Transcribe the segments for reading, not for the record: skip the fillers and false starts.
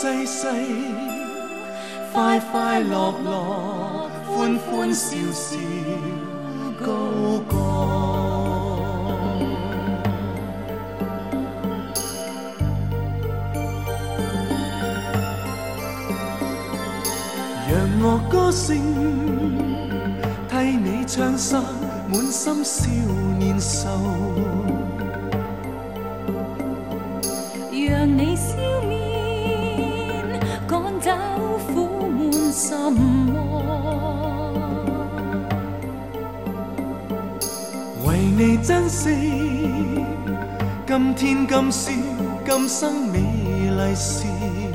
世世，快快乐乐，欢欢笑笑，高歌。让我歌声替你唱散满心少年愁， 让你消面赶走苦闷心魔， 为你珍惜今天今宵今生美丽事，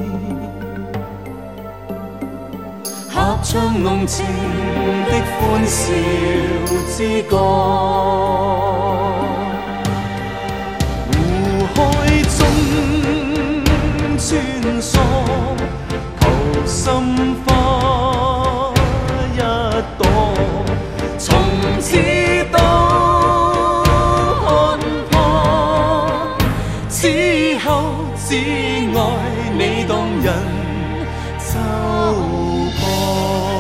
合唱浓情的欢笑之歌。湖海中穿梭，求心花一朵，从此都看破，之后只爱你动人奏播。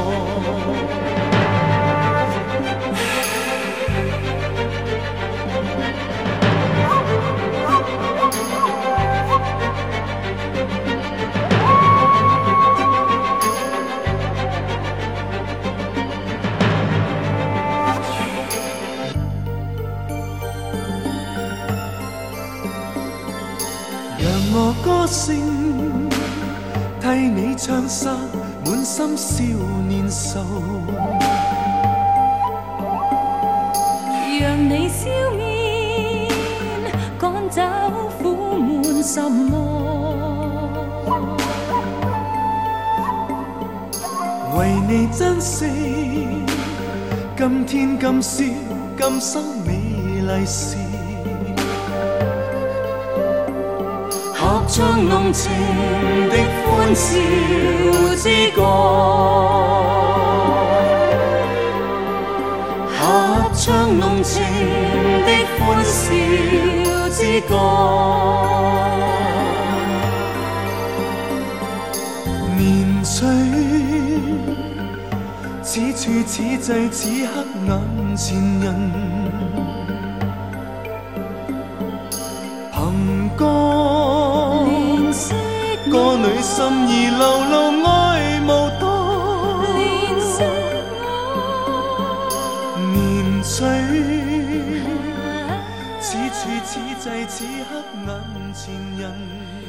让我歌声替你唱散满心少年愁， 让你消面赶走苦闷心魔， 为你珍惜今天今宵今生美丽事，合唱浓情的欢笑之歌，合唱浓情的欢笑之歌。年岁此处此际此刻眼前人，凭歌怜惜歌女心意流露爱无多， 怜惜年岁此处此际此刻眼前人。